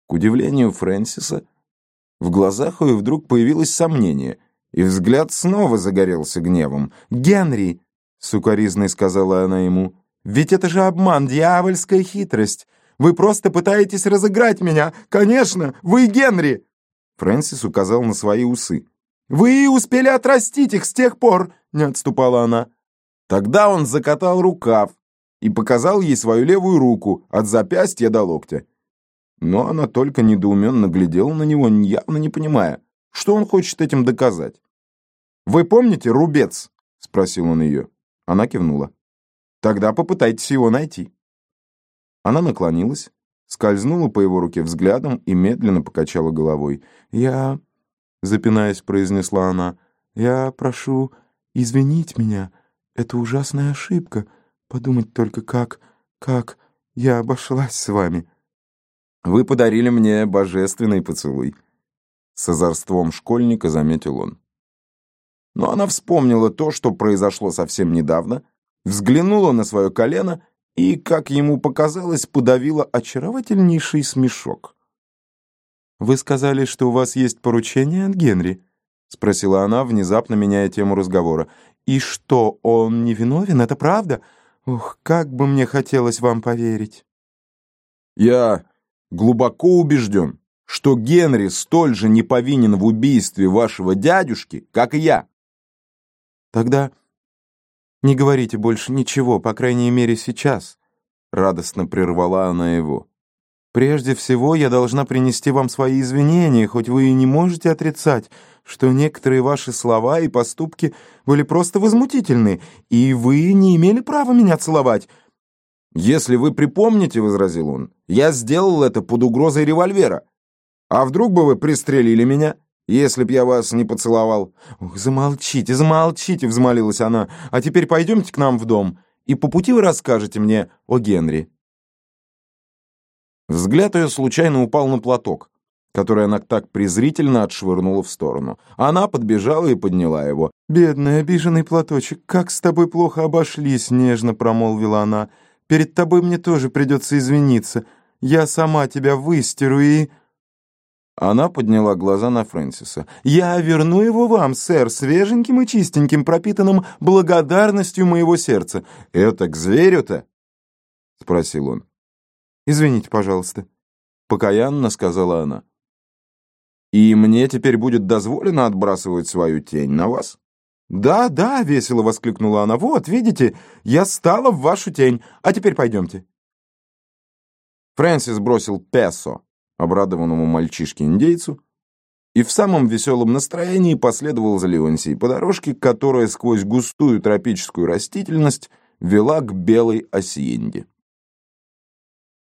К удивлению Фрэнсиса, в глазах ее вдруг появилось сомнение, и взгляд снова загорелся гневом. «Генри!» — с укоризной сказала она ему. «Ведь это же обман, дьявольская хитрость! Вы просто пытаетесь разыграть меня! Конечно, вы Генри!» Фрэнсис указал на свои усы. «Вы успели отрастить их с тех пор!» — не отступала она. Тогда он закатал рукав и показал ей свою левую руку от запястья до локтя. Но она только недоуменно глядела на него, явно не понимая, что он хочет этим доказать. «Вы помните рубец?» — спросил он ее. Она кивнула. «Тогда попытайтесь его найти». Она наклонилась, скользнула по его руке взглядом и медленно покачала головой. «Я...» — запинаясь, произнесла она. «Я прошу извинить меня. Это ужасная ошибка. Подумать только, как я обошлась с вами». «Вы подарили мне божественный поцелуй», — с озорством школьника заметил он. Но она вспомнила то, что произошло совсем недавно, взглянула на свое колено и, как ему показалось, подавила очаровательнейший смешок. «Вы сказали, что у вас есть поручение от Генри?» — спросила она, внезапно меняя тему разговора. «И что, он невиновен? Это правда? Ох, как бы мне хотелось вам поверить!» «Я глубоко убежден, что Генри столь же не повинен в убийстве вашего дядюшки, как и я». «Тогда не говорите больше ничего, по крайней мере сейчас», — радостно прервала она его. «Прежде всего я должна принести вам свои извинения, хоть вы и не можете отрицать, что некоторые ваши слова и поступки были просто возмутительны, и вы не имели права меня целовать». «Если вы припомните, — возразил он, — я сделал это под угрозой револьвера. А вдруг бы вы пристрелили меня, если б я вас не поцеловал?» «Ох, замолчите, замолчите!» — взмолилась она. «А теперь пойдемте к нам в дом, и по пути вы расскажете мне о Генри». Взгляд ее случайно упал на платок, который она так презрительно отшвырнула в сторону. Она подбежала и подняла его. «Бедный обиженный платочек, как с тобой плохо обошлись!» — нежно промолвила она. «Перед тобой мне тоже придется извиниться. Я сама тебя выстиру и...» Она подняла глаза на Фрэнсиса. «Я верну его вам, сэр, свеженьким и чистеньким, пропитанным благодарностью моего сердца». «Это к зверю-то?» — спросил он. «Извините, пожалуйста», — покаянно сказала она. «И мне теперь будет дозволено отбрасывать свою тень на вас?» «Да, да», — весело воскликнула она. «Вот, видите, я стала в вашу тень. А теперь пойдемте». Фрэнсис бросил песо обрадованному мальчишке-индейцу и в самом веселом настроении последовал за Леонсией по дорожке, которая сквозь густую тропическую растительность вела к белой асьенде.